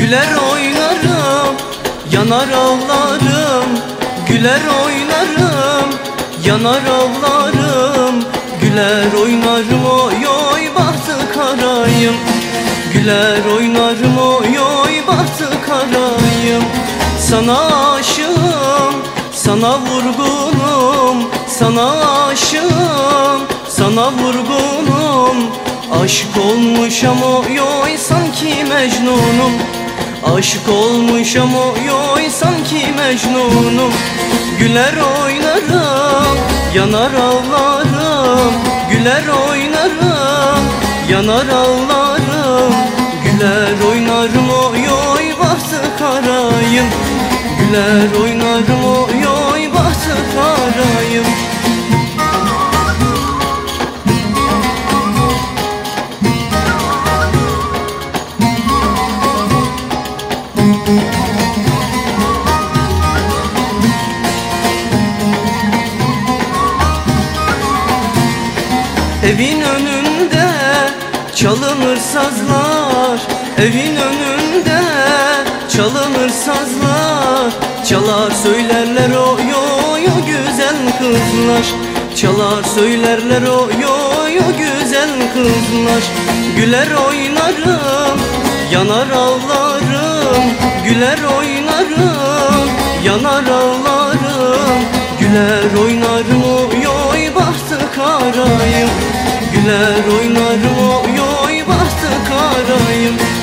Güler oynarım, yanar ağlarım. Güler oynarım, yanar ağlarım. Güler oynarım oy oy bahtı karayım. Güler oynarım oy oy bahtı karayım. Sana aşığım, sana vurgunum. Sana aşığım, sana vurgunum. Aşık olmuşam oy oy sanki Mecnunum. Aşık olmuşam oy oy sanki Mecnunum. Güler oynarım, yanar ağlarım. Güler oynarım, yanar ağlarım. Güler oynarım oy oy bahtı karayım. Güler oynarım oy oy bahtı karayım. Evin önünde çalınır sazlar. Evin önünde çalınır sazlar. Çalar söylerler oy oy o güzel kızlar. Çalar söylerler oy oy o güzel kızlar. Güler oynarım, yanar ağlarım. Güler oynarım, yanar ağlarım. Güler oynarım oy oy bahtı karayım. Güler oynarım oy oy bahtı karayım.